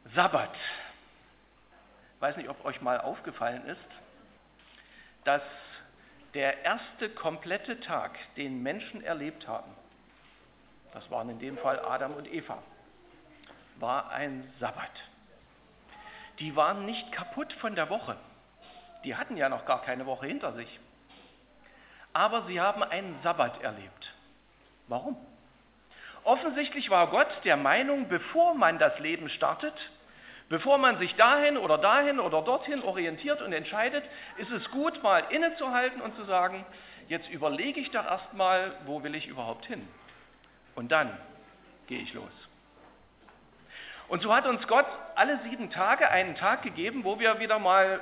Sabbat. Ich weiß nicht, ob euch mal aufgefallen ist, dass der erste komplette Tag, den Menschen erlebt haben, das waren in dem Fall Adam und Eva, war ein Sabbat. Die waren nicht kaputt von der Woche. Die hatten ja noch gar keine Woche hinter sich. Aber sie haben einen Sabbat erlebt. Warum? Offensichtlich war Gott der Meinung, bevor man das Leben startet, bevor man sich dahin oder dorthin orientiert und entscheidet, ist es gut, mal innezuhalten und zu sagen, jetzt überlege ich doch erstmal, wo will ich überhaupt hin? Und dann gehe ich los. Und so hat uns Gott alle 7 Tage einen Tag gegeben, wo wir wieder mal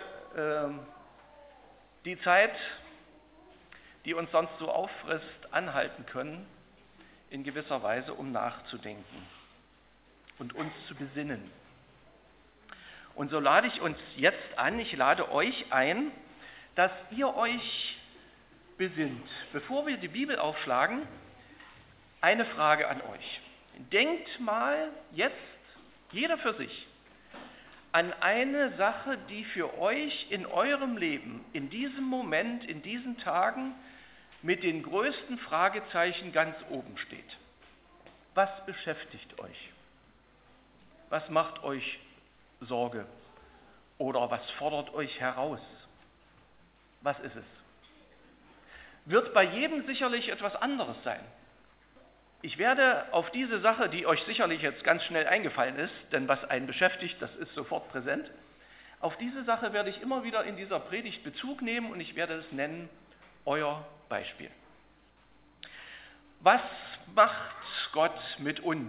die Zeit, die uns sonst so auffrisst, anhalten können, in gewisser Weise, um nachzudenken und uns zu besinnen. Und so lade ich uns jetzt an, ich lade euch ein, dass ihr euch besinnt. Bevor wir die Bibel aufschlagen, eine Frage an euch. Denkt mal jetzt, jeder für sich, an eine Sache, die für euch in eurem Leben, in diesem Moment, in diesen Tagen, mit den größten Fragezeichen ganz oben steht. Was beschäftigt euch? Was macht euch Sorge? Oder was fordert euch heraus? Was ist es? Wird bei jedem sicherlich etwas anderes sein. Ich werde auf diese Sache, die euch sicherlich jetzt ganz schnell eingefallen ist, denn was einen beschäftigt, das ist sofort präsent, auf diese Sache werde ich immer wieder in dieser Predigt Bezug nehmen und ich werde es nennen, euer Beispiel. Was macht Gott mit uns?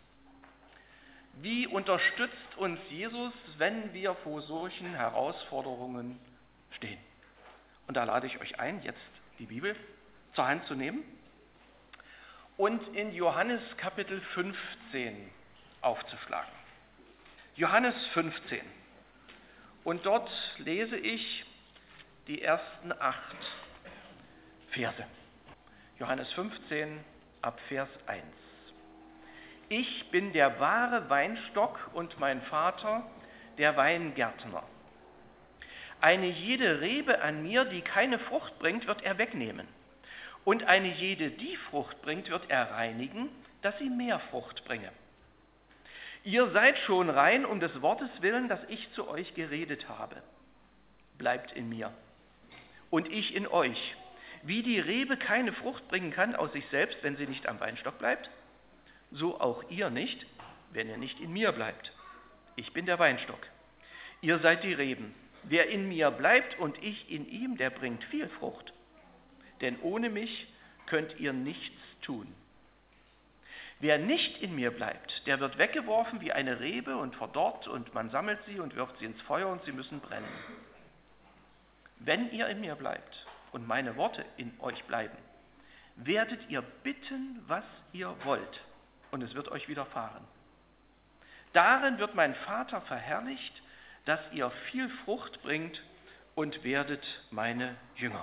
Wie unterstützt uns Jesus, wenn wir vor solchen Herausforderungen stehen? Und da lade ich euch ein, jetzt die Bibel zur Hand zu nehmen und in Johannes Kapitel 15 aufzuschlagen. Johannes 15. Und dort lese ich die ersten 8 Verse. Johannes 15 ab Vers 1. Ich bin der wahre Weinstock und mein Vater der Weingärtner. Eine jede Rebe an mir, die keine Frucht bringt, wird er wegnehmen. Und eine jede, die Frucht bringt, wird er reinigen, dass sie mehr Frucht bringe. Ihr seid schon rein um des Wortes willen, das ich zu euch geredet habe. Bleibt in mir und ich in euch. Wie die Rebe keine Frucht bringen kann aus sich selbst, wenn sie nicht am Weinstock bleibt, so auch ihr nicht, wenn ihr nicht in mir bleibt. Ich bin der Weinstock. Ihr seid die Reben. Wer in mir bleibt und ich in ihm, der bringt viel Frucht. Denn ohne mich könnt ihr nichts tun. Wer nicht in mir bleibt, der wird weggeworfen wie eine Rebe und verdorrt und man sammelt sie und wirft sie ins Feuer und sie müssen brennen. Wenn ihr in mir bleibt und meine Worte in euch bleiben, werdet ihr bitten, was ihr wollt, und es wird euch widerfahren. Darin wird mein Vater verherrlicht, dass ihr viel Frucht bringt und werdet meine Jünger.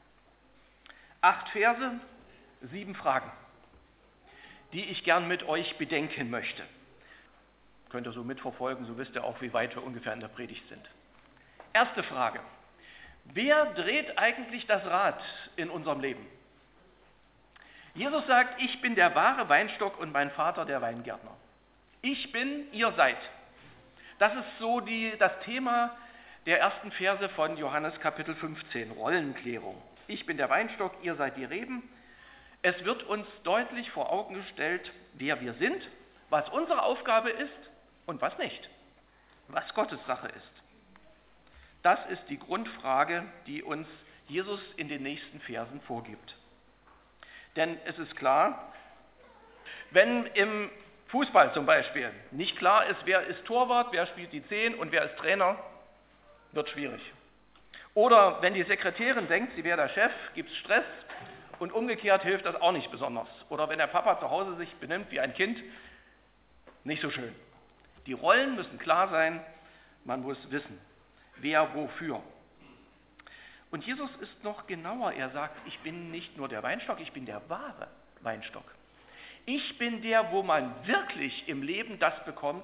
8 Verse, 7 Fragen, die ich gern mit euch bedenken möchte. Könnt ihr so mitverfolgen, so wisst ihr auch, wie weit wir ungefähr in der Predigt sind. Erste Frage. Wer dreht eigentlich das Rad in unserem Leben? Jesus sagt, ich bin der wahre Weinstock und mein Vater der Weingärtner. Ich bin, ihr seid. Das ist so das Thema der ersten Verse von Johannes Kapitel 15, Rollenklärung. Ich bin der Weinstock, ihr seid die Reben. Es wird uns deutlich vor Augen gestellt, wer wir sind, was unsere Aufgabe ist und was nicht, was Gottes Sache ist. Das ist die Grundfrage, die uns Jesus in den nächsten Versen vorgibt. Denn es ist klar, wenn im Fußball zum Beispiel nicht klar ist, wer ist Torwart, wer spielt die 10 und wer ist Trainer, wird schwierig. Oder wenn die Sekretärin denkt, sie wäre der Chef, gibt es Stress und umgekehrt hilft das auch nicht besonders. Oder wenn der Papa zu Hause sich benimmt wie ein Kind, nicht so schön. Die Rollen müssen klar sein, man muss wissen, wer wofür. Und Jesus ist noch genauer, er sagt, ich bin nicht nur der Weinstock, ich bin der wahre Weinstock. Ich bin der, wo man wirklich im Leben das bekommt,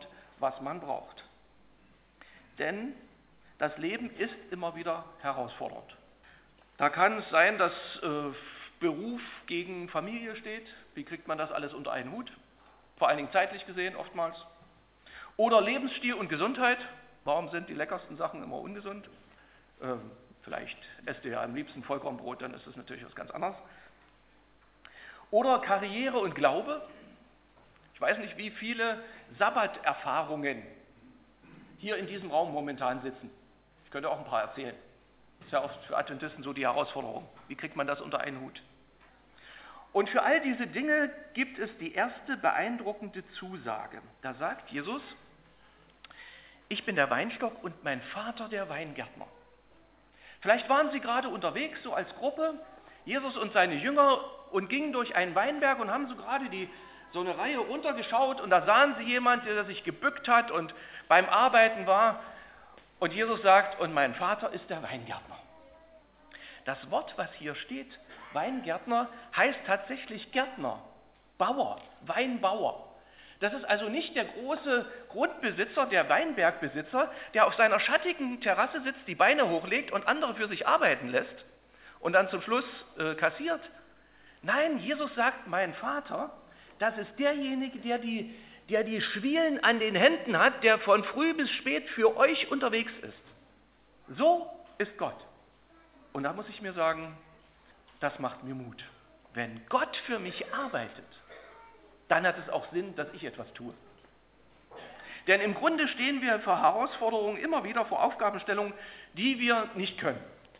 was man braucht. Denn das Leben ist immer wieder herausfordernd. Da kann es sein, dass Beruf gegen Familie steht. Wie kriegt man das alles unter einen Hut? Vor allen Dingen zeitlich gesehen oftmals. Oder Lebensstil und Gesundheit. Warum sind die leckersten Sachen immer ungesund? Vielleicht esst ihr ja am liebsten Vollkornbrot, dann ist das natürlich was ganz anderes. Oder Karriere und Glaube. Ich weiß nicht, wie viele Sabbaterfahrungen hier in diesem Raum momentan sitzen. Ich könnte auch ein paar erzählen. Das ist ja oft für Adventisten so die Herausforderung. Wie kriegt man das unter einen Hut? Und für all diese Dinge gibt es die erste beeindruckende Zusage. Da sagt Jesus, ich bin der Weinstock und mein Vater der Weingärtner. Vielleicht waren Sie gerade unterwegs, so als Gruppe, Jesus und seine Jünger, und gingen durch einen Weinberg und haben so gerade so eine Reihe runtergeschaut und da sahen sie jemanden, der sich gebückt hat und beim Arbeiten war. Und Jesus sagt, und mein Vater ist der Weingärtner. Das Wort, was hier steht, Weingärtner, heißt tatsächlich Gärtner, Bauer, Weinbauer. Das ist also nicht der große Grundbesitzer, der Weinbergbesitzer, der auf seiner schattigen Terrasse sitzt, die Beine hochlegt und andere für sich arbeiten lässt und dann zum Schluss kassiert. Nein, Jesus sagt, mein Vater, das ist derjenige, der die Schwielen an den Händen hat, der von früh bis spät für euch unterwegs ist. So ist Gott. Und da muss ich mir sagen, das macht mir Mut. Wenn Gott für mich arbeitet, dann hat es auch Sinn, dass ich etwas tue. Denn im Grunde stehen wir vor Herausforderungen immer wieder, vor Aufgabenstellungen, die wir nicht können.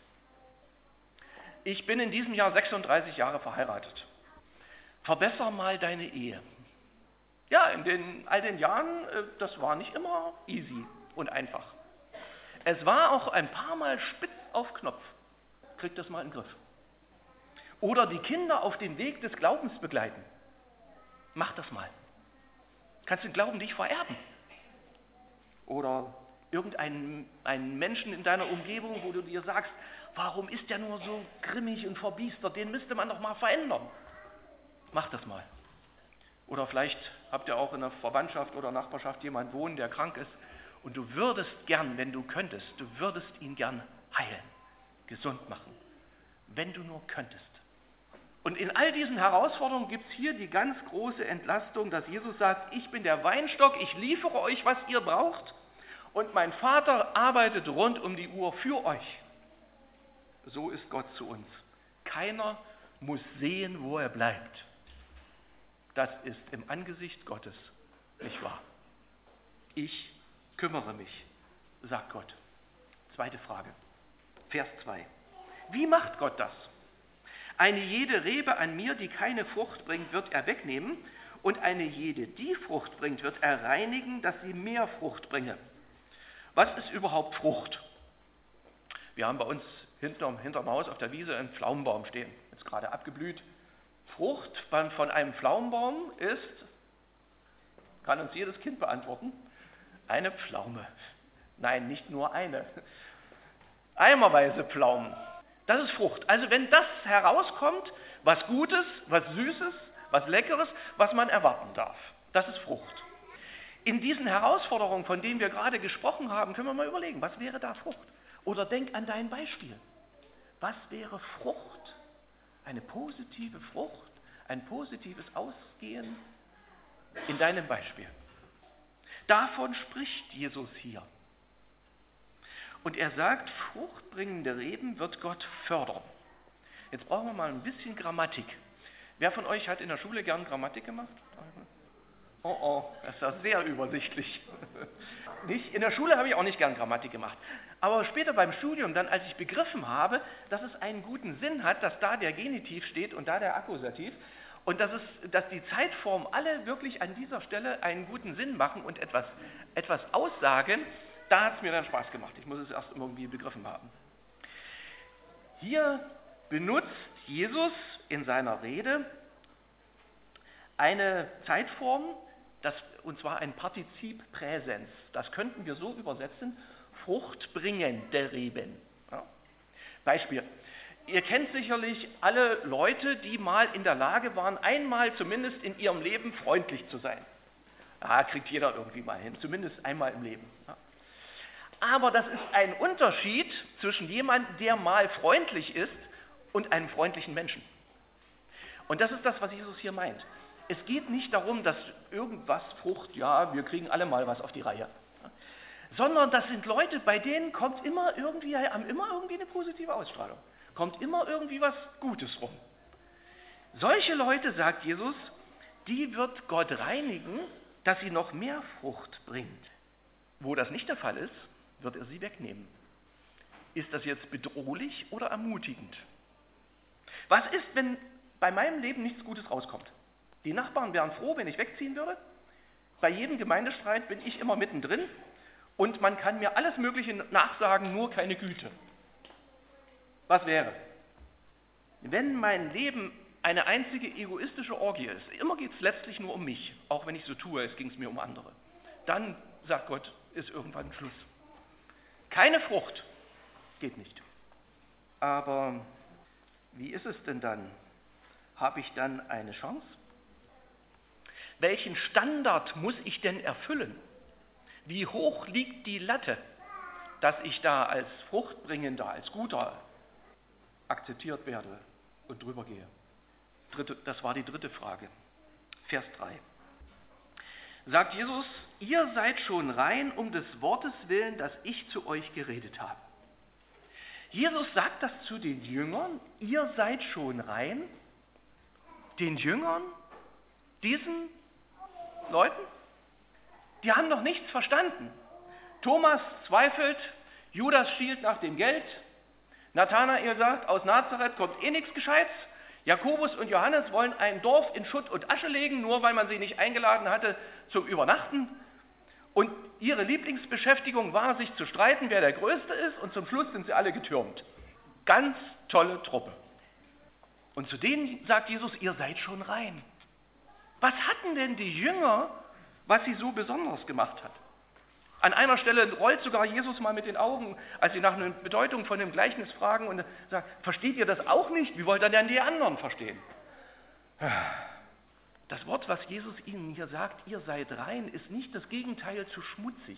Ich bin in diesem Jahr 36 Jahre verheiratet. Verbessere mal deine Ehe. Ja, in all den Jahren, das war nicht immer easy und einfach. Es war auch ein paar Mal spitz auf Knopf. Krieg das mal in den Griff. Oder die Kinder auf dem Weg des Glaubens begleiten. Mach das mal. Kannst den Glauben nicht vererben. Oder irgendeinen Menschen in deiner Umgebung, wo du dir sagst, warum ist der nur so grimmig und verbiestert, den müsste man doch mal verändern. Mach das mal. Oder vielleicht habt ihr auch in der Verwandtschaft oder Nachbarschaft jemanden wohnen, der krank ist und du würdest gern, wenn du könntest, du würdest ihn gern heilen, gesund machen, wenn du nur könntest. Und in all diesen Herausforderungen gibt es hier die ganz große Entlastung, dass Jesus sagt, ich bin der Weinstock, ich liefere euch, was ihr braucht und mein Vater arbeitet rund um die Uhr für euch. So ist Gott zu uns. Keiner muss sehen, wo er bleibt. Das ist im Angesicht Gottes nicht wahr. Ich kümmere mich, sagt Gott. Zweite Frage, Vers 2. Wie macht Gott das? Eine jede Rebe an mir, die keine Frucht bringt, wird er wegnehmen, und eine jede, die Frucht bringt, wird er reinigen, dass sie mehr Frucht bringe. Was ist überhaupt Frucht? Wir haben bei uns hinterm Haus auf der Wiese einen Pflaumenbaum stehen, jetzt gerade abgeblüht. Frucht von einem Pflaumenbaum ist, kann uns jedes Kind beantworten, eine Pflaume. Nein, nicht nur eine. Eimerweise Pflaumen. Das ist Frucht. Also wenn das herauskommt, was Gutes, was Süßes, was Leckeres, was man erwarten darf. Das ist Frucht. In diesen Herausforderungen, von denen wir gerade gesprochen haben, können wir mal überlegen, was wäre da Frucht? Oder denk an dein Beispiel. Was wäre Frucht? Eine positive Frucht, ein positives Ausgehen in deinem Beispiel. Davon spricht Jesus hier. Und er sagt, fruchtbringende Reben wird Gott fördern. Jetzt brauchen wir mal ein bisschen Grammatik. Wer von euch hat in der Schule gern Grammatik gemacht? Oh, das ist ja sehr übersichtlich. Nicht? In der Schule habe ich auch nicht gern Grammatik gemacht. Aber später beim Studium, dann als ich begriffen habe, dass es einen guten Sinn hat, dass da der Genitiv steht und da der Akkusativ und dass die Zeitformen alle wirklich an dieser Stelle einen guten Sinn machen und etwas aussagen, da hat es mir dann Spaß gemacht. Ich muss es erst irgendwie begriffen haben. Hier benutzt Jesus in seiner Rede eine Zeitform, und zwar ein Partizip Präsens. Das könnten wir so übersetzen, fruchtbringende Reben. Ja? Beispiel. Ihr kennt sicherlich alle Leute, die mal in der Lage waren, einmal zumindest in ihrem Leben freundlich zu sein. Kriegt jeder irgendwie mal hin, zumindest einmal im Leben. Ja. Aber das ist ein Unterschied zwischen jemandem, der mal freundlich ist, und einem freundlichen Menschen. Und das ist das, was Jesus hier meint. Es geht nicht darum, dass irgendwas Frucht, ja, wir kriegen alle mal was auf die Reihe. Sondern das sind Leute, bei denen haben immer irgendwie eine positive Ausstrahlung. Kommt immer irgendwie was Gutes rum. Solche Leute, sagt Jesus, die wird Gott reinigen, dass sie noch mehr Frucht bringt. Wo das nicht der Fall ist, wird er sie wegnehmen. Ist das jetzt bedrohlich oder ermutigend? Was ist, wenn bei meinem Leben nichts Gutes rauskommt? Die Nachbarn wären froh, wenn ich wegziehen würde. Bei jedem Gemeindestreit bin ich immer mittendrin und man kann mir alles Mögliche nachsagen, nur keine Güte. Was wäre? Wenn mein Leben eine einzige egoistische Orgie ist, immer geht es letztlich nur um mich, auch wenn ich so tue, es ging es mir um andere, dann sagt Gott, ist irgendwann Schluss. Keine Frucht, geht nicht. Aber wie ist es denn dann? Habe ich dann eine Chance? Welchen Standard muss ich denn erfüllen? Wie hoch liegt die Latte, dass ich da als Fruchtbringender, als Guter akzeptiert werde und drüber gehe? Das war die dritte Frage. Vers 3. Sagt Jesus, ihr seid schon rein um des Wortes willen, das ich zu euch geredet habe. Jesus sagt das zu den Jüngern, ihr seid schon rein. Den Jüngern, diesen Leuten, die haben noch nichts verstanden. Thomas zweifelt, Judas schielt nach dem Geld, Nathanael sagt, aus Nazareth kommt eh nichts Gescheites, Jakobus und Johannes wollen ein Dorf in Schutt und Asche legen, nur weil man sie nicht eingeladen hatte zum Übernachten. Und ihre Lieblingsbeschäftigung war, sich zu streiten, wer der Größte ist, und zum Schluss sind sie alle getürmt. Ganz tolle Truppe. Und zu denen sagt Jesus, ihr seid schon rein. Was hatten denn die Jünger, was sie so besonders gemacht hat? An einer Stelle rollt sogar Jesus mal mit den Augen, als sie nach einer Bedeutung von dem Gleichnis fragen und sagt, versteht ihr das auch nicht? Wie wollt ihr denn die anderen verstehen? Das Wort, was Jesus ihnen hier sagt, ihr seid rein, ist nicht das Gegenteil zu schmutzig.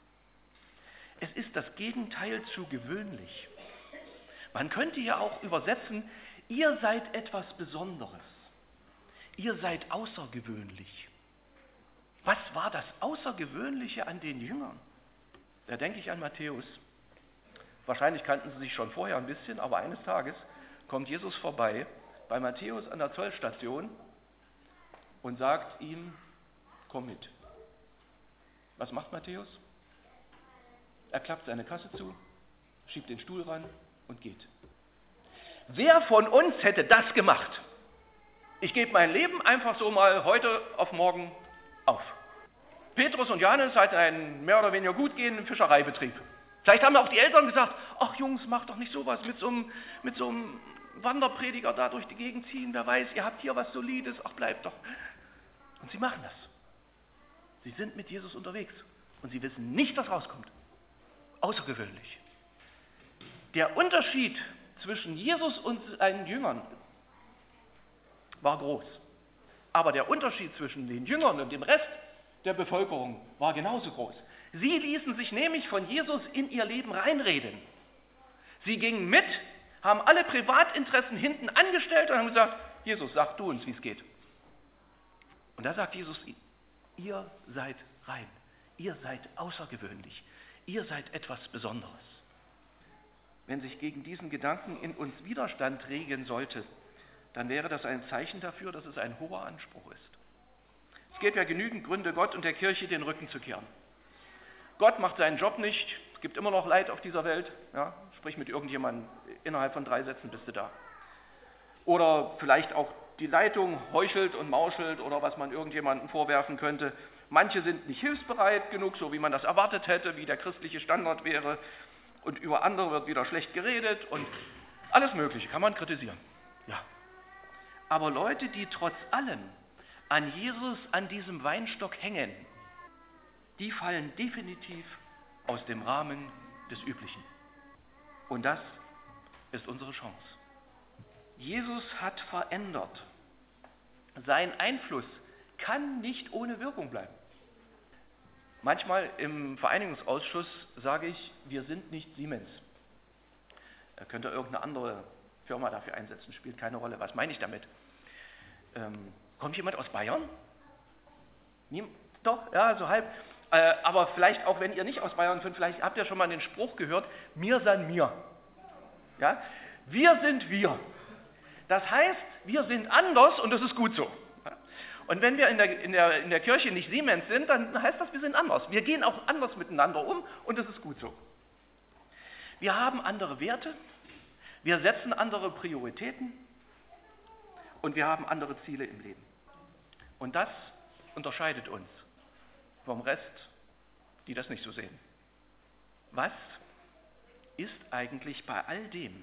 Es ist das Gegenteil zu gewöhnlich. Man könnte ja auch übersetzen, ihr seid etwas Besonderes. Ihr seid außergewöhnlich. Was war das Außergewöhnliche an den Jüngern? Da denke ich an Matthäus. Wahrscheinlich kannten sie sich schon vorher ein bisschen, aber eines Tages kommt Jesus vorbei bei Matthäus an der Zollstation und sagt ihm, komm mit. Was macht Matthäus? Er klappt seine Kasse zu, schiebt den Stuhl ran und geht. Wer von uns hätte das gemacht? Ich gebe mein Leben einfach so mal heute auf morgen auf. Petrus und Johannes hatten einen mehr oder weniger gut gehenden Fischereibetrieb. Vielleicht haben auch die Eltern gesagt, ach Jungs, macht doch nicht sowas mit so einem Wanderprediger da durch die Gegend ziehen, wer weiß, ihr habt hier was Solides, ach bleibt doch. Und sie machen das. Sie sind mit Jesus unterwegs und sie wissen nicht, was rauskommt. Außergewöhnlich. Der Unterschied zwischen Jesus und seinen Jüngern war groß. Aber der Unterschied zwischen den Jüngern und dem Rest der Bevölkerung war genauso groß. Sie ließen sich nämlich von Jesus in ihr Leben reinreden. Sie gingen mit, haben alle Privatinteressen hinten angestellt und haben gesagt, Jesus, sag du uns, wie es geht. Und da sagt Jesus, ihr seid rein, ihr seid außergewöhnlich, ihr seid etwas Besonderes. Wenn sich gegen diesen Gedanken in uns Widerstand regen sollte, dann wäre das ein Zeichen dafür, dass es ein hoher Anspruch ist. Es gibt ja genügend Gründe, Gott und der Kirche den Rücken zu kehren. Gott macht seinen Job nicht, es gibt immer noch Leid auf dieser Welt, ja, sprich mit irgendjemandem, innerhalb von 3 Sätzen bist du da. Oder vielleicht auch die Leitung heuchelt und mauschelt oder was man irgendjemandem vorwerfen könnte. Manche sind nicht hilfsbereit genug, so wie man das erwartet hätte, wie der christliche Standard wäre. Und über andere wird wieder schlecht geredet und alles Mögliche kann man kritisieren. Ja. Aber Leute, die trotz allem an Jesus, an diesem Weinstock hängen, die fallen definitiv aus dem Rahmen des Üblichen. Und das ist unsere Chance. Jesus hat verändert. Sein Einfluss kann nicht ohne Wirkung bleiben. Manchmal im Vereinigungsausschuss sage ich, wir sind nicht Siemens. Könnt ihr irgendeine andere Firma dafür einsetzen, spielt keine Rolle. Was meine ich damit? Kommt jemand aus Bayern? Doch, ja, so halb. Aber vielleicht auch, wenn ihr nicht aus Bayern kommt, vielleicht habt ihr schon mal den Spruch gehört, mir san mir. Ja? Wir sind wir. Das heißt, wir sind anders und das ist gut so. Und wenn wir in der Kirche nicht Siemens sind, dann heißt das, wir sind anders. Wir gehen auch anders miteinander um und das ist gut so. Wir haben andere Werte, wir setzen andere Prioritäten und wir haben andere Ziele im Leben. Und das unterscheidet uns vom Rest, die das nicht so sehen. Was ist eigentlich bei all dem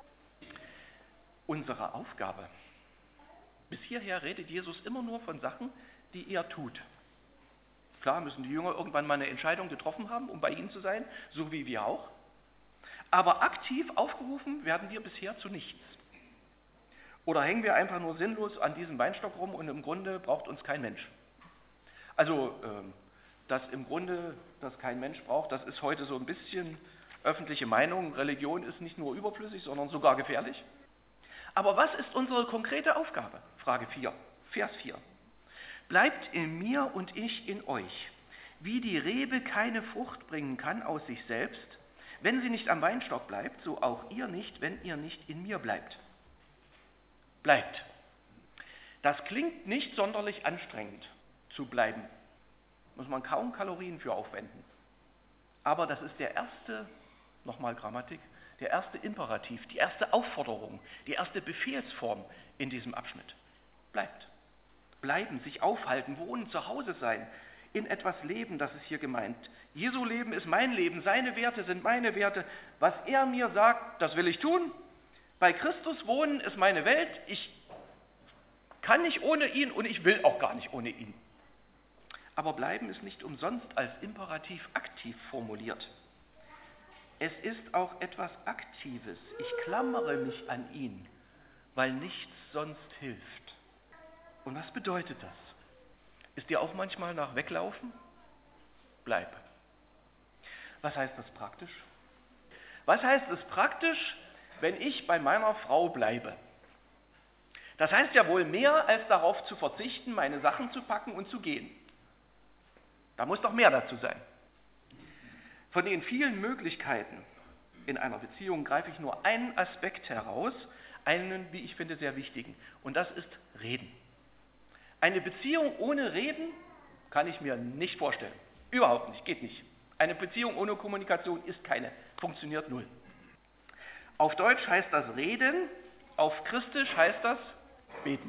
unsere Aufgabe? Bis hierher redet Jesus immer nur von Sachen, die er tut. Klar müssen die Jünger irgendwann mal eine Entscheidung getroffen haben, um bei ihm zu sein, so wie wir auch. Aber aktiv aufgerufen werden wir bisher zu nichts. Oder hängen wir einfach nur sinnlos an diesem Weinstock rum und im Grunde braucht uns kein Mensch. Also, dass im Grunde das kein Mensch braucht, das ist heute so ein bisschen öffentliche Meinung. Religion ist nicht nur überflüssig, sondern sogar gefährlich. Aber was ist unsere konkrete Aufgabe? Frage 4, Vers 4. Bleibt in mir und ich in euch. Wie die Rebe keine Frucht bringen kann aus sich selbst, wenn sie nicht am Weinstock bleibt, so auch ihr nicht, wenn ihr nicht in mir bleibt. Bleibt. Das klingt nicht sonderlich anstrengend, zu bleiben. Muss man kaum Kalorien für aufwenden. Aber das ist der erste, nochmal Grammatik, der erste Imperativ, die erste Aufforderung, die erste Befehlsform in diesem Abschnitt. Bleibt. Bleiben, sich aufhalten, wohnen, zu Hause sein, in etwas leben, das ist hier gemeint. Jesu Leben ist mein Leben, seine Werte sind meine Werte. Was er mir sagt, das will ich tun. Bei Christus wohnen ist meine Welt. Ich kann nicht ohne ihn und ich will auch gar nicht ohne ihn. Aber bleiben ist nicht umsonst als Imperativ aktiv formuliert. Es ist auch etwas Aktives. Ich klammere mich an ihn, weil nichts sonst hilft. Und was bedeutet das? Ist dir auch manchmal nach Weglaufen? Bleib. Was heißt das praktisch? Was heißt es praktisch, wenn ich bei meiner Frau bleibe? Das heißt ja wohl mehr, als darauf zu verzichten, meine Sachen zu packen und zu gehen. Da muss doch mehr dazu sein. Von den vielen Möglichkeiten in einer Beziehung greife ich nur einen Aspekt heraus, einen, wie ich finde, sehr wichtigen. Und das ist Reden. Eine Beziehung ohne Reden kann ich mir nicht vorstellen. Überhaupt nicht, geht nicht. Eine Beziehung ohne Kommunikation ist keine, funktioniert null. Auf Deutsch heißt das Reden, auf Christisch heißt das Beten.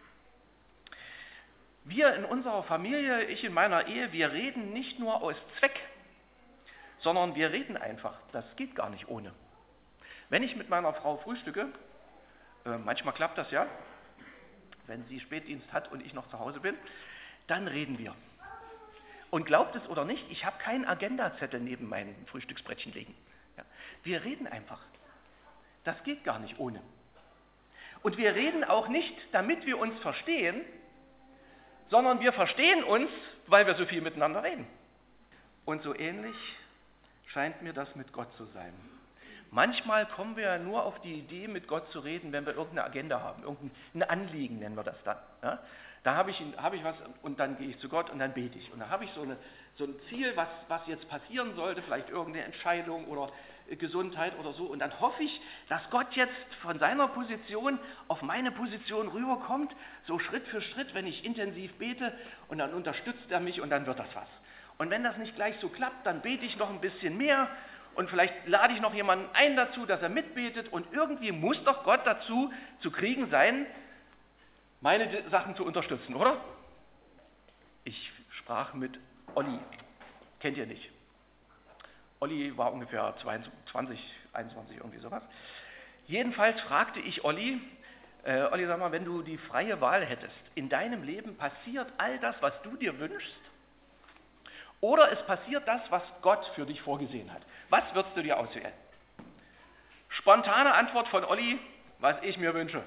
Wir in unserer Familie, ich in meiner Ehe, wir reden nicht nur aus Zweck, sondern wir reden einfach. Das geht gar nicht ohne. Wenn ich mit meiner Frau frühstücke, manchmal klappt das ja, wenn sie Spätdienst hat und ich noch zu Hause bin, dann reden wir. Und glaubt es oder nicht, ich habe keinen Agendazettel neben meinem Frühstücksbrettchen liegen. Ja, wir reden einfach. Das geht gar nicht ohne. Und wir reden auch nicht, damit wir uns verstehen, sondern wir verstehen uns, weil wir so viel miteinander reden. Und so ähnlich scheint mir das mit Gott zu sein. Manchmal kommen wir ja nur auf die Idee, mit Gott zu reden, wenn wir irgendeine Agenda haben, irgendein Anliegen nennen wir das dann. Ja? Da habe ich was und dann gehe ich zu Gott und dann bete ich. Und da habe ich so ein Ziel, was jetzt passieren sollte, vielleicht irgendeine Entscheidung oder Gesundheit oder so. Und dann hoffe ich, dass Gott jetzt von seiner Position auf meine Position rüberkommt, so Schritt für Schritt, wenn ich intensiv bete und dann unterstützt er mich und dann wird das was. Und wenn das nicht gleich so klappt, dann bete ich noch ein bisschen mehr und vielleicht lade ich noch jemanden ein dazu, dass er mitbetet und irgendwie muss doch Gott dazu zu kriegen sein, meine Sachen zu unterstützen, oder? Ich sprach mit Olli, kennt ihr nicht. Olli war ungefähr 22, 21, irgendwie sowas. Jedenfalls fragte ich Olli, sag mal, wenn du die freie Wahl hättest, in deinem Leben passiert all das, was du dir wünschst, oder es passiert das, was Gott für dich vorgesehen hat. Was würdest du dir auswählen? Spontane Antwort von Olli, was ich mir wünsche.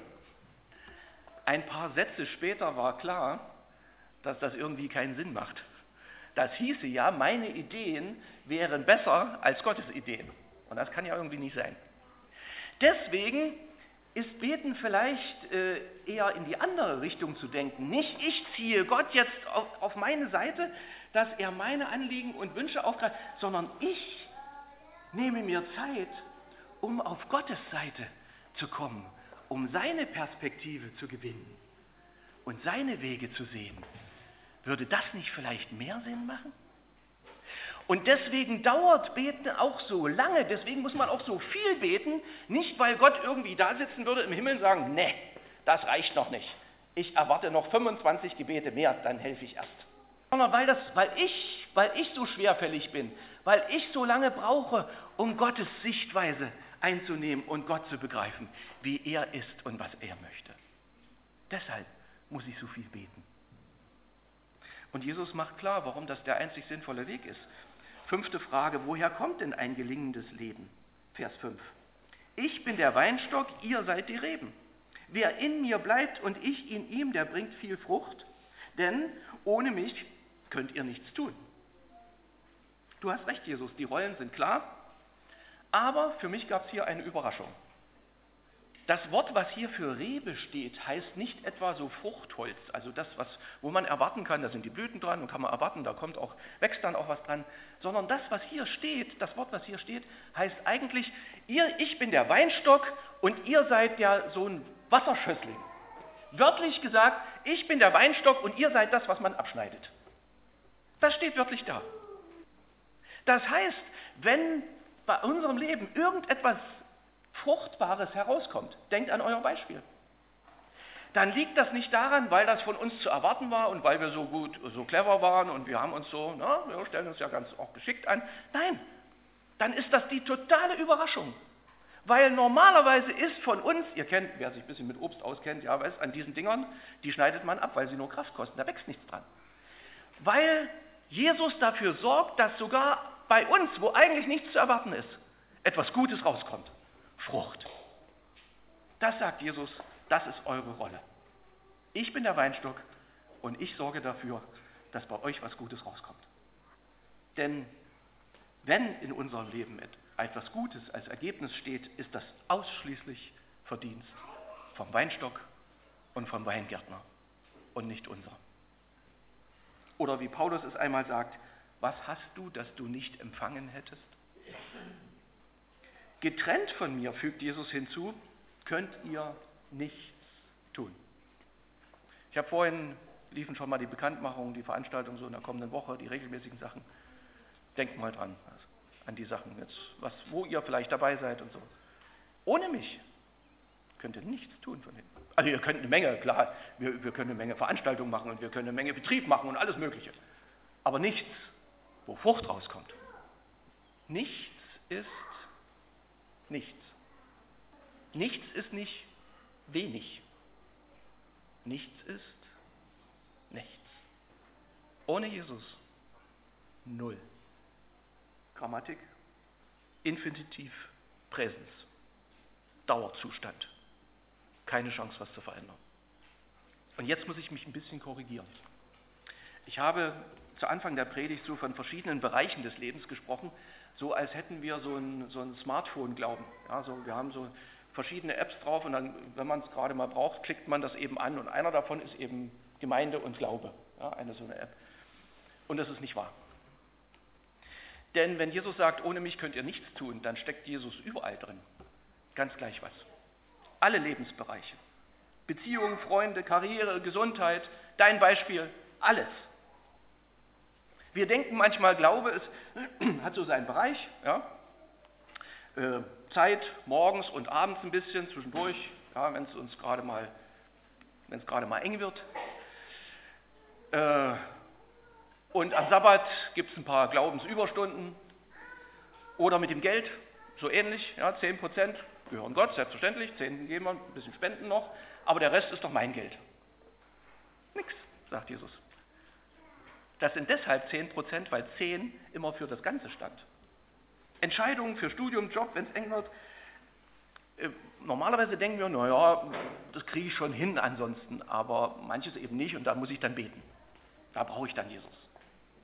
Ein paar Sätze später war klar, dass das irgendwie keinen Sinn macht. Das hieße ja, meine Ideen wären besser als Gottes Ideen. Und das kann ja irgendwie nicht sein. Deswegen ist Beten vielleicht eher in die andere Richtung zu denken. Nicht ich ziehe Gott jetzt auf meine Seite, dass er meine Anliegen und Wünsche aufgreift, sondern ich nehme mir Zeit, um auf Gottes Seite zu kommen, um seine Perspektive zu gewinnen und seine Wege zu sehen. Würde das nicht vielleicht mehr Sinn machen? Und deswegen dauert Beten auch so lange, deswegen muss man auch so viel beten, nicht weil Gott irgendwie da sitzen würde im Himmel und sagen, nee, das reicht noch nicht. Ich erwarte noch 25 Gebete mehr, dann helfe ich erst. Sondern weil ich so schwerfällig bin, weil ich so lange brauche, um Gottes Sichtweise einzunehmen und Gott zu begreifen, wie er ist und was er möchte. Deshalb muss ich so viel beten. Und Jesus macht klar, warum das der einzig sinnvolle Weg ist. 5. Frage, woher kommt denn ein gelingendes Leben? Vers 5. Ich bin der Weinstock, ihr seid die Reben. Wer in mir bleibt und ich in ihm, der bringt viel Frucht, denn ohne mich könnt ihr nichts tun. Du hast recht, Jesus, die Rollen sind klar, aber für mich gab es hier eine Überraschung. Das Wort, was hier für Rebe steht, heißt nicht etwa so Fruchtholz, also das, wo man erwarten kann, da sind die Blüten dran und kann man erwarten, wächst dann auch was dran, sondern das, was hier steht, das Wort, was hier steht, heißt eigentlich, ich bin der Weinstock und ihr seid ja so ein Wasserschössling. Wörtlich gesagt, ich bin der Weinstock und ihr seid das, was man abschneidet. Das steht wörtlich da. Das heißt, wenn bei unserem Leben irgendetwas Fruchtbares herauskommt, denkt an euer Beispiel, dann liegt das nicht daran, weil das von uns zu erwarten war und weil wir so gut, so clever waren und wir haben uns wir stellen uns ja ganz auch geschickt an. Nein, dann ist das die totale Überraschung. Weil normalerweise ist von uns, ihr kennt, wer sich ein bisschen mit Obst auskennt, ja weiß, an diesen Dingern, die schneidet man ab, weil sie nur Kraft kosten, da wächst nichts dran. Weil Jesus dafür sorgt, dass sogar bei uns, wo eigentlich nichts zu erwarten ist, etwas Gutes rauskommt. Frucht. Das sagt Jesus, das ist eure Rolle. Ich bin der Weinstock und ich sorge dafür, dass bei euch was Gutes rauskommt. Denn wenn in unserem Leben etwas Gutes als Ergebnis steht, ist das ausschließlich Verdienst vom Weinstock und vom Weingärtner und nicht unser. Oder wie Paulus es einmal sagt, was hast du, das du nicht empfangen hättest? Getrennt von mir, fügt Jesus hinzu, könnt ihr nichts tun. Ich habe vorhin, liefen schon mal die Bekanntmachungen, die Veranstaltungen so in der kommenden Woche, die regelmäßigen Sachen. Denkt mal dran, an die Sachen jetzt, wo ihr vielleicht dabei seid und so. Ohne mich könnt ihr nichts tun von dem. Also ihr könnt eine Menge, klar, wir können eine Menge Veranstaltungen machen und wir können eine Menge Betrieb machen und alles Mögliche. Aber nichts, wo Frucht rauskommt. Nichts ist nichts. Nichts ist nicht wenig. Nichts ist nichts. Ohne Jesus null. Grammatik, Infinitiv, Präsens, Dauerzustand. Keine Chance, was zu verändern. Und jetzt muss ich mich ein bisschen korrigieren. Ich habe zu Anfang der Predigt so von verschiedenen Bereichen des Lebens gesprochen, so als hätten wir so ein Smartphone-Glauben. Ja, wir haben so verschiedene Apps drauf und dann, wenn man es gerade mal braucht, klickt man das eben an und einer davon ist eben Gemeinde und Glaube, ja, so eine App. Und das ist nicht wahr. Denn wenn Jesus sagt, ohne mich könnt ihr nichts tun, dann steckt Jesus überall drin. Ganz gleich was. Alle Lebensbereiche. Beziehungen, Freunde, Karriere, Gesundheit, dein Beispiel, alles. Wir denken manchmal, Glaube hat so seinen Bereich, ja? Zeit morgens und abends ein bisschen zwischendurch, ja, wenn es gerade mal eng wird. Und am Sabbat gibt es ein paar Glaubensüberstunden. Oder mit dem Geld, so ähnlich, ja, 10% gehören Gott, selbstverständlich, 10 geben wir, ein bisschen Spenden noch, aber der Rest ist doch mein Geld. Nix, sagt Jesus. Das sind deshalb 10%, weil 10 immer für das Ganze stand. Entscheidungen für Studium, Job, wenn es eng wird. Normalerweise denken wir, naja, das kriege ich schon hin ansonsten, aber manches eben nicht und da muss ich dann beten. Da brauche ich dann Jesus.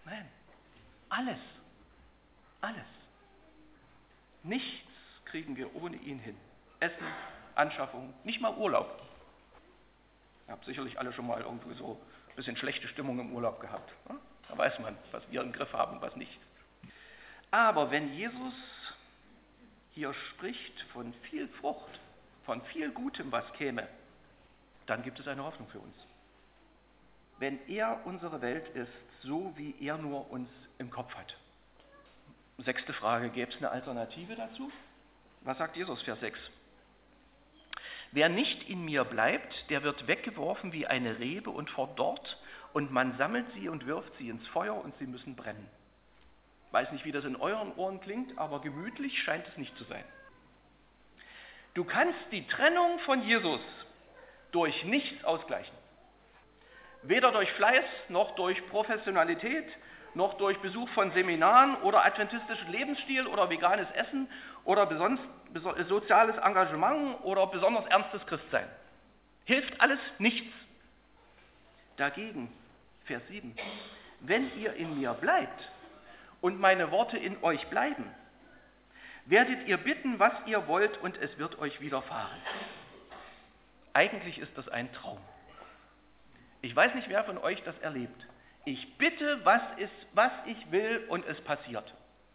Nein, alles, alles. Nichts kriegen wir ohne ihn hin. Essen, Anschaffung, nicht mal Urlaub. Ihr habt sicherlich alle schon mal irgendwie so ein bisschen schlechte Stimmung im Urlaub gehabt. Ne? Da weiß man, was wir im Griff haben, was nicht. Aber wenn Jesus hier spricht von viel Frucht, von viel Gutem, was käme, dann gibt es eine Hoffnung für uns. Wenn er unsere Welt ist, so wie er nur uns im Kopf hat. 6. Frage, gäbe es eine Alternative dazu? Was sagt Jesus, Vers 6? Wer nicht in mir bleibt, der wird weggeworfen wie eine Rebe und verdorrt, und man sammelt sie und wirft sie ins Feuer und sie müssen brennen. Weiß nicht, wie das in euren Ohren klingt, aber gemütlich scheint es nicht zu sein. Du kannst die Trennung von Jesus durch nichts ausgleichen. Weder durch Fleiß, noch durch Professionalität, noch durch Besuch von Seminaren oder adventistischen Lebensstil oder veganes Essen oder soziales Engagement oder besonders ernstes Christsein. Hilft alles nichts. Dagegen, Vers 7, wenn ihr in mir bleibt und meine Worte in euch bleiben, werdet ihr bitten, was ihr wollt, und es wird euch widerfahren. Eigentlich ist das ein Traum. Ich weiß nicht, wer von euch das erlebt. Ich bitte, was ich will, und es passiert.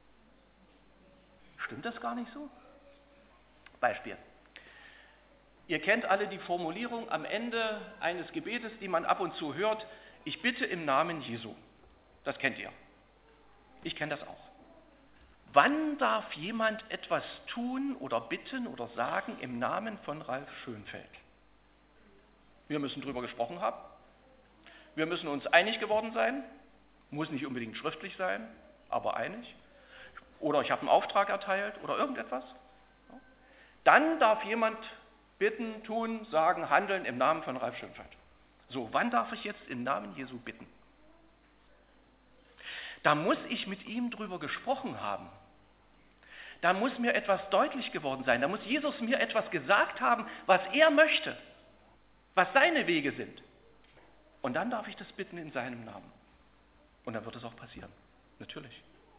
Stimmt das gar nicht so? Beispiel. Ihr kennt alle die Formulierung am Ende eines Gebetes, die man ab und zu hört: Ich bitte im Namen Jesu. Das kennt ihr. Ich kenne das auch. Wann darf jemand etwas tun oder bitten oder sagen im Namen von Ralf Schönfeld? Wir müssen drüber gesprochen haben. Wir müssen uns einig geworden sein. Muss nicht unbedingt schriftlich sein, aber einig. Oder ich habe einen Auftrag erteilt oder irgendetwas. Dann darf jemand bitten, tun, sagen, handeln im Namen von Ralf Schönfeld. So, wann darf ich jetzt im Namen Jesu bitten? Da muss ich mit ihm drüber gesprochen haben. Da muss mir etwas deutlich geworden sein. Da muss Jesus mir etwas gesagt haben, was er möchte, was seine Wege sind. Und dann darf ich das bitten in seinem Namen. Und dann wird es auch passieren. Natürlich.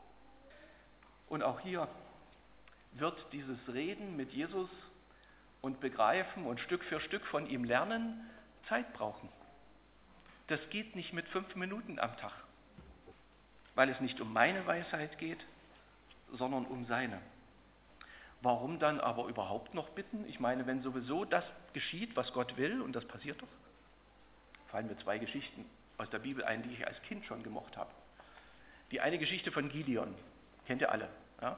Und auch hier wird dieses Reden mit Jesus und Begreifen und Stück für Stück von ihm lernen Zeit brauchen. Das geht nicht mit 5 Minuten am Tag, weil es nicht um meine Weisheit geht, sondern um seine. Warum dann aber überhaupt noch bitten? Ich meine, wenn sowieso das geschieht, was Gott will, und das passiert doch, fallen mir 2 Geschichten aus der Bibel ein, die ich als Kind schon gemocht habe. Die eine Geschichte von Gideon, kennt ihr alle. Ja?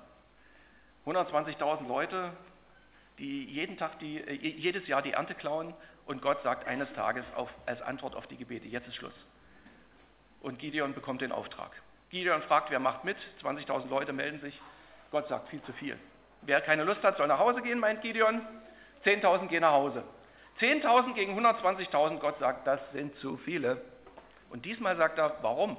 120.000 Leute, die jedes Jahr die Ernte klauen, und Gott sagt eines Tages als Antwort auf die Gebete: Jetzt ist Schluss. Und Gideon bekommt den Auftrag. Gideon fragt, wer macht mit? 20.000 Leute melden sich. Gott sagt, viel zu viel. Wer keine Lust hat, soll nach Hause gehen, meint Gideon. 10.000 gehen nach Hause. 10.000 gegen 120.000, Gott sagt, das sind zu viele. Und diesmal sagt er, warum?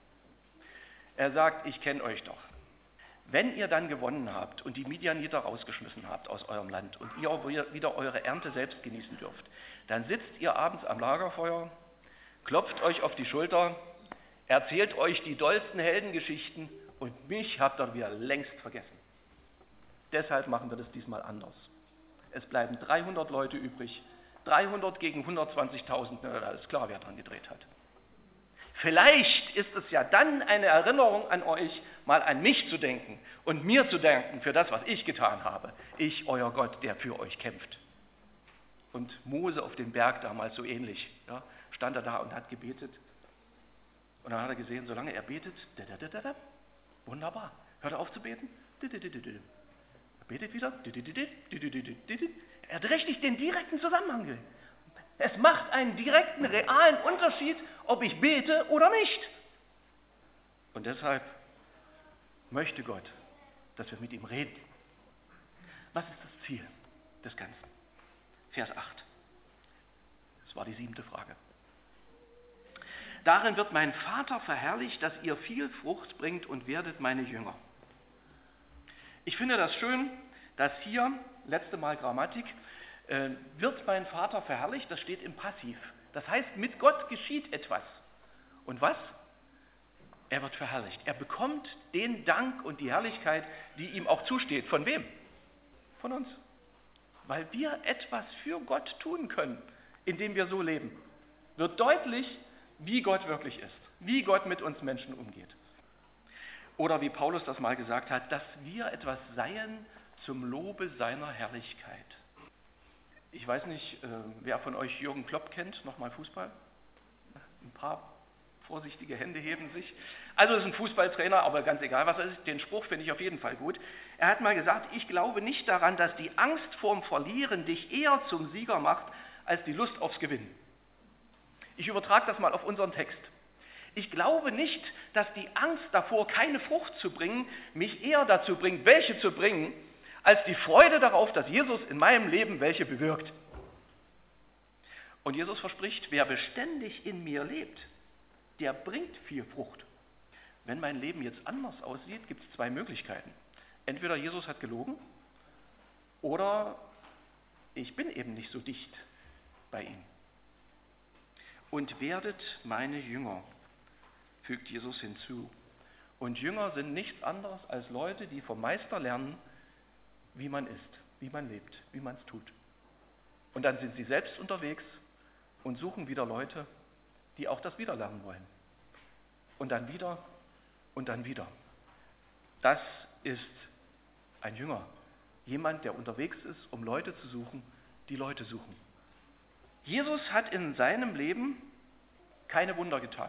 Er sagt, ich kenne euch doch. Wenn ihr dann gewonnen habt und die Midianiter rausgeschmissen habt aus eurem Land und ihr wieder eure Ernte selbst genießen dürft, dann sitzt ihr abends am Lagerfeuer, klopft euch auf die Schulter, erzählt euch die dollsten Heldengeschichten, und mich habt ihr wieder längst vergessen. Deshalb machen wir das diesmal anders. Es bleiben 300 Leute übrig, 300 gegen 120.000, na, alles klar, wer dran gedreht hat. Vielleicht ist es ja dann eine Erinnerung an euch, mal an mich zu denken und mir zu danken für das, was ich getan habe. Ich, euer Gott, der für euch kämpft. Und Mose auf dem Berg damals so ähnlich, ja, stand er da und hat gebetet. Und dann hat er gesehen, solange er betet, wunderbar, hört er auf zu beten, er betet wieder, er hat richtig den direkten Zusammenhang. Es macht einen direkten, realen Unterschied, ob ich bete oder nicht. Und deshalb möchte Gott, dass wir mit ihm reden. Was ist das Ziel des Ganzen? Vers 8. Das war die 7. Frage. Darin wird mein Vater verherrlicht, dass ihr viel Frucht bringt und werdet meine Jünger. Ich finde das schön, dass hier, letzte Mal Grammatik, wird mein Vater verherrlicht, das steht im Passiv. Das heißt, mit Gott geschieht etwas. Und was? Er wird verherrlicht. Er bekommt den Dank und die Herrlichkeit, die ihm auch zusteht. Von wem? Von uns. Weil wir etwas für Gott tun können, indem wir so leben. Wird deutlich, wie Gott wirklich ist, wie Gott mit uns Menschen umgeht. Oder wie Paulus das mal gesagt hat, dass wir etwas seien zum Lobe seiner Herrlichkeit. Ich weiß nicht, wer von euch Jürgen Klopp kennt, nochmal Fußball? Ein paar vorsichtige Hände heben sich. Also ist ein Fußballtrainer, aber ganz egal was er ist, den Spruch finde ich auf jeden Fall gut. Er hat mal gesagt, ich glaube nicht daran, dass die Angst vorm Verlieren dich eher zum Sieger macht, als die Lust aufs Gewinnen. Ich übertrage das mal auf unseren Text. Ich glaube nicht, dass die Angst davor, keine Frucht zu bringen, mich eher dazu bringt, welche zu bringen, als die Freude darauf, dass Jesus in meinem Leben welche bewirkt. Und Jesus verspricht, wer beständig in mir lebt, der bringt viel Frucht. Wenn mein Leben jetzt anders aussieht, gibt es zwei Möglichkeiten. Entweder Jesus hat gelogen oder ich bin eben nicht so dicht bei ihm. Und werdet meine Jünger, fügt Jesus hinzu. Und Jünger sind nichts anderes als Leute, die vom Meister lernen, wie man ist, wie man lebt, wie man es tut. Und dann sind sie selbst unterwegs und suchen wieder Leute, die auch das wieder lernen wollen. Und dann wieder und dann wieder. Das ist ein Jünger. Jemand, der unterwegs ist, um Leute zu suchen, die Leute suchen. Jesus hat in seinem Leben keine Wunder getan.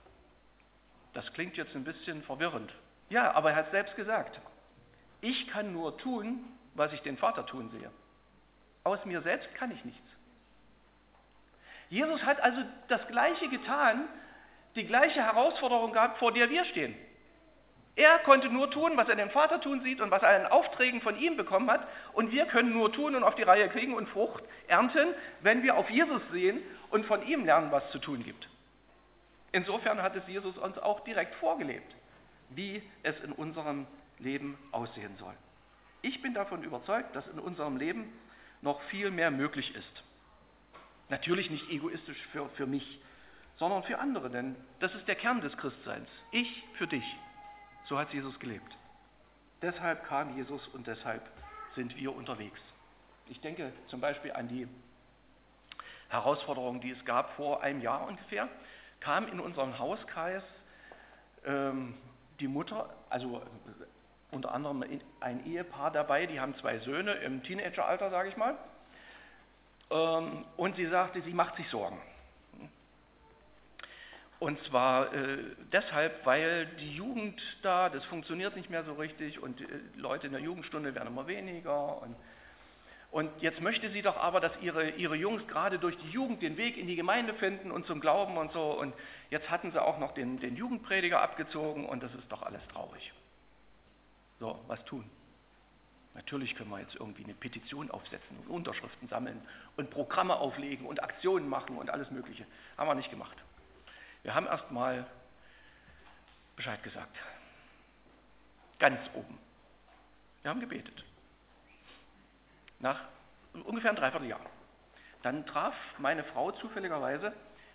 Das klingt jetzt ein bisschen verwirrend. Ja, aber er hat selbst gesagt, ich kann nur tun, was ich den Vater tun sehe. Aus mir selbst kann ich nichts. Jesus hat also das Gleiche getan, die gleiche Herausforderung gehabt, vor der wir stehen. Er konnte nur tun, was er den Vater tun sieht und was er an Aufträgen von ihm bekommen hat. Und wir können nur tun und auf die Reihe kriegen und Frucht ernten, wenn wir auf Jesus sehen und von ihm lernen, was zu tun gibt. Insofern hat es Jesus uns auch direkt vorgelebt, wie es in unserem Leben aussehen soll. Ich bin davon überzeugt, dass in unserem Leben noch viel mehr möglich ist. Natürlich nicht egoistisch für mich, sondern für andere, denn das ist der Kern des Christseins. Ich für dich. So hat Jesus gelebt. Deshalb kam Jesus und deshalb sind wir unterwegs. Ich denke zum Beispiel an die Herausforderung, die es gab vor einem Jahr ungefähr. Kam in unserem Hauskreis die Mutter, also unter anderem ein Ehepaar dabei, die haben 2 Söhne im Teenageralter, sage ich mal. Und sie sagte, sie macht sich Sorgen. Und zwar deshalb, weil die Jugend da, das funktioniert nicht mehr so richtig und Leute in der Jugendstunde werden immer weniger. Und jetzt möchte sie doch aber, dass ihre Jungs gerade durch die Jugend den Weg in die Gemeinde finden und zum Glauben und so. Und jetzt hatten sie auch noch den Jugendprediger abgezogen und das ist doch alles traurig. So, was tun? Natürlich können wir jetzt irgendwie eine Petition aufsetzen und Unterschriften sammeln und Programme auflegen und Aktionen machen und alles Mögliche. Haben wir nicht gemacht. Wir haben erst mal Bescheid gesagt. Ganz oben. Wir haben gebetet. Nach ungefähr ein Dreivierteljahr. Dann traf meine Frau zufälligerweise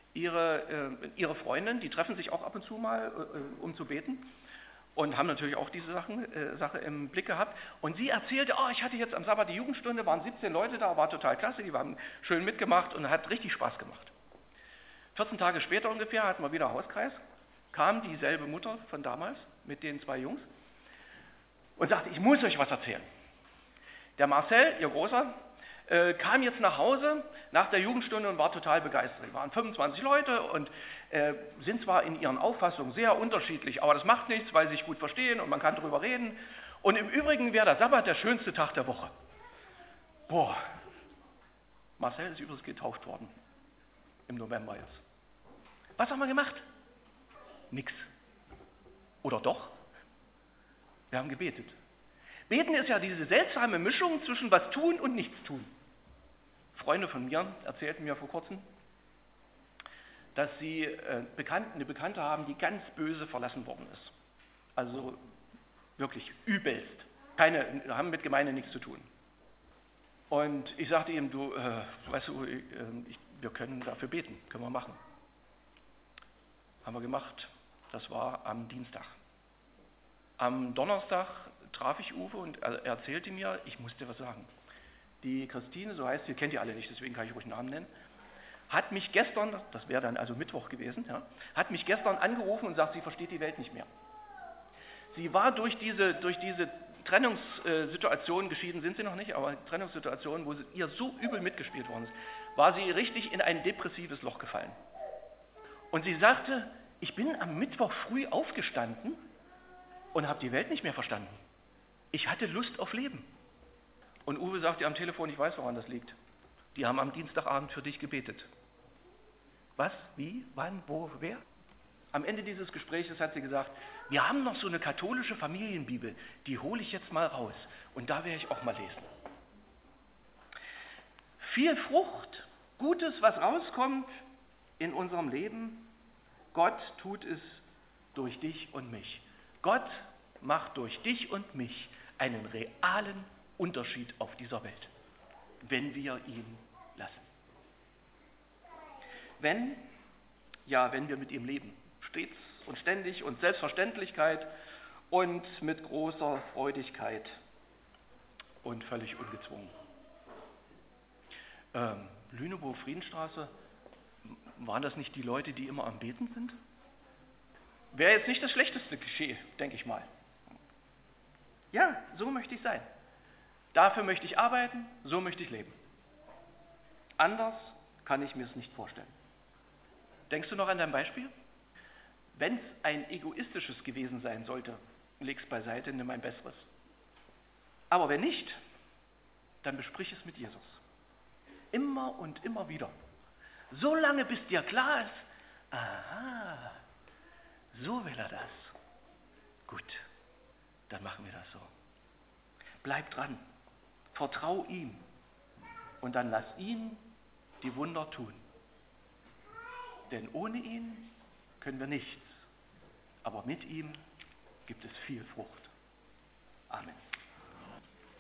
ihre Freundin, die treffen sich auch ab und zu mal, um zu beten. Und haben natürlich auch diese Sache im Blick gehabt. Und sie erzählte, ich hatte jetzt am Sabbat die Jugendstunde, waren 17 Leute da, war total klasse, die haben schön mitgemacht und hat richtig Spaß gemacht. 14 Tage später ungefähr hatten wir wieder Hauskreis, kam dieselbe Mutter von damals mit den 2 Jungs und sagte, ich muss euch was erzählen. Der Marcel, ihr Großer, kam jetzt nach Hause nach der Jugendstunde und war total begeistert. Es waren 25 Leute und sind zwar in ihren Auffassungen sehr unterschiedlich, aber das macht nichts, weil sie sich gut verstehen und man kann darüber reden. Und im Übrigen wäre der Sabbat der schönste Tag der Woche. Boah, Marcel ist übrigens getauft worden im November jetzt. Was haben wir gemacht? Nix. Oder doch? Wir haben gebetet. Beten ist ja diese seltsame Mischung zwischen was tun und nichts tun. Freunde von mir erzählten mir vor kurzem, dass sie eine Bekannte haben, die ganz böse verlassen worden ist. Also wirklich übelst. Haben mit Gemeinde nichts zu tun. Und ich sagte ihm, weißt du, wir können dafür beten, können wir machen. Haben wir gemacht. Das war am Dienstag. Am Donnerstag traf ich Uwe und er erzählte mir, ich muss dir was sagen. Die Christine, so heißt sie, kennt ihr alle nicht, deswegen kann ich ruhig einen Namen nennen, hat mich gestern, das wäre dann also Mittwoch gewesen, ja, hat mich gestern angerufen und sagt, sie versteht die Welt nicht mehr. Sie war durch diese Trennungssituation, geschieden sind sie noch nicht, aber Trennungssituation, wo ihr so übel mitgespielt worden ist, war sie richtig in ein depressives Loch gefallen. Und sie sagte, ich bin am Mittwoch früh aufgestanden und habe die Welt nicht mehr verstanden. Ich hatte Lust auf Leben. Und Uwe sagte am Telefon, ich weiß, woran das liegt. Die haben am Dienstagabend für dich gebetet. Was? Wie? Wann? Wo? Wer? Am Ende dieses Gespräches hat sie gesagt, wir haben noch so eine katholische Familienbibel, die hole ich jetzt mal raus und da werde ich auch mal lesen. Viel Frucht, Gutes, was rauskommt in unserem Leben, Gott tut es durch dich und mich. Gott macht durch dich und mich einen realen Unterschied auf dieser Welt, wenn wir ihn lassen. Wenn wir mit ihm leben, stets und ständig und Selbstverständlichkeit und mit großer Freudigkeit und völlig ungezwungen. Lüneburg, Friedenstraße, waren das nicht die Leute, die immer am Beten sind? Wäre jetzt nicht das schlechteste Klischee, denke ich mal. Ja, so möchte ich sein. Dafür möchte ich arbeiten, so möchte ich leben. Anders kann ich mir es nicht vorstellen. Denkst du noch an dein Beispiel? Wenn es ein egoistisches gewesen sein sollte, leg es beiseite, nimm ein besseres. Aber wenn nicht, dann besprich es mit Jesus. Immer und immer wieder. So lange, bis dir klar ist, aha, so will er das. Gut, dann machen wir das so. Bleib dran, vertrau ihm und dann lass ihn die Wunder tun. Denn ohne ihn können wir nichts, aber mit ihm gibt es viel Frucht. Amen.